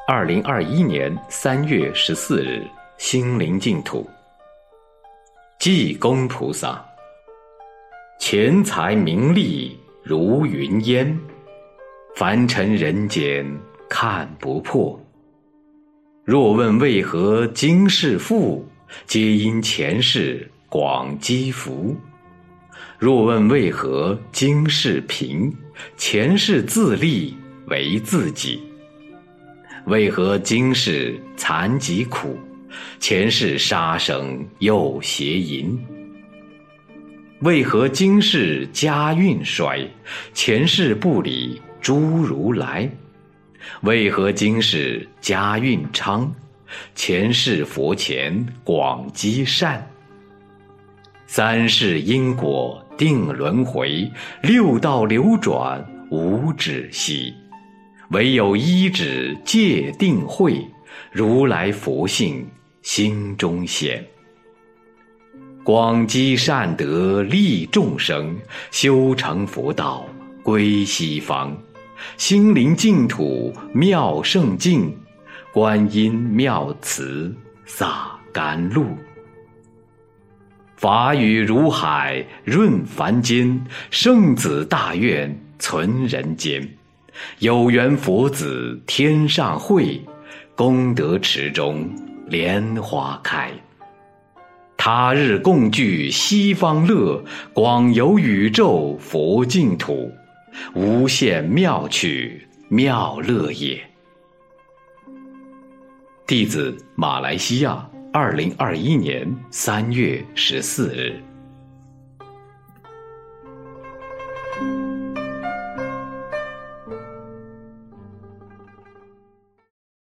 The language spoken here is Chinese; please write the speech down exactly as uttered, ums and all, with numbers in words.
二零二一年三月十四日，心灵净土。济公菩萨，钱财名利如云烟，凡尘人间看不破。若问为何今世富，皆因前世广积福。若问为何今世贫，前世自利为自己。为何今世残疾苦，前世杀生又邪淫。为何今世家运衰，前世不理诸如来。为何今世家运昌，前世佛前广积善。三世因果定轮回，六道流转无止息。唯有一指戒定慧，如来佛性心中显。广积善德利众生，修成佛道归西方。心灵净土妙圣境，观音妙慈洒甘露。法语如海润凡间，圣子大愿存人间。有缘佛子天上会，功德池中莲花开。他日共聚西方乐，广游宇宙佛净土。无限妙趣妙乐也。弟子马来西亚，二零二一年三月十四日。